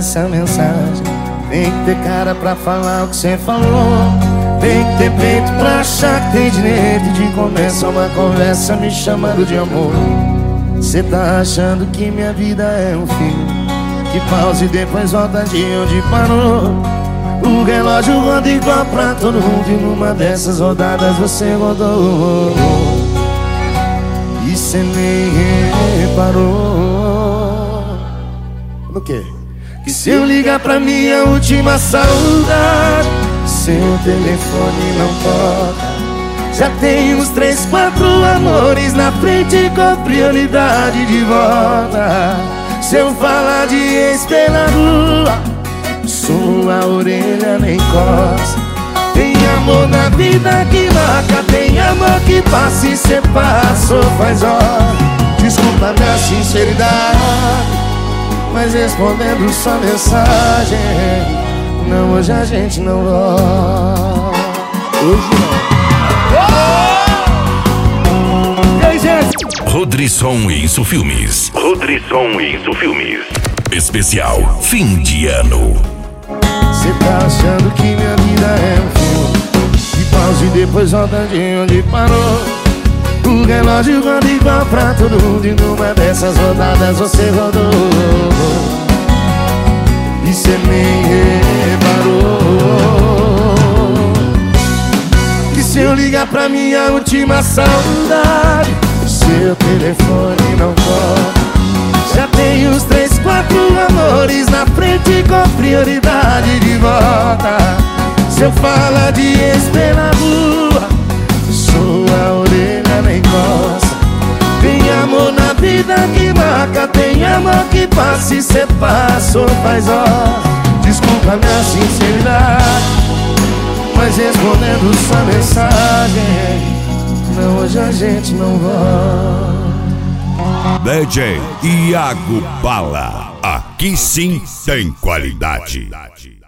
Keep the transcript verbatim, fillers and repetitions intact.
essa mensagem. Tem que ter cara pra falar o que cê falou. Tem que ter peito pra achar que tem direito de começar uma conversa me chamando de amor. Cê tá achando que minha vida é um filme que pausa e depois volta de onde parou. O relógio roda igual pra todo mundo e numa dessas rodadas você rodou. E cê nem reparou no quê? Que se eu ligar pra minha última saudade, seu telefone não toca. Já tem uns três, quatro amores na frente com prioridade de volta. Se eu falar de ex pela rua, sua orelha nem coça. Tem amor na vida que marca, tem amor que passa e cê passou faz hora. Desculpa minha sinceridade, mas respondendo sua mensagem, não, hoje a gente não volta. Hoje não. Rodrisson Isso Filmes. Rodrisson Isso Filmes. Especial Fim de Ano. Cê tá achando que minha vida é um filme que pausa e depois volta de onde parou. O relógio roda igual pra todo mundo e numa dessas rodadas você rodou. E cê nem reparou que se eu ligar pra minha última saudade, seu telefone não toca. Já tem uns três, quatro amores na frente com prioridade de volta. Se eu falar de ex pela rua, sua orelha nem coça. Tem amor na vida que marca, tem amor que passa e cê passou faz hora. Desculpa minha sinceridade, mas respondendo sua mensagem, não, hoje a gente não volta. D J Iago Bala, aqui sim tem qualidade.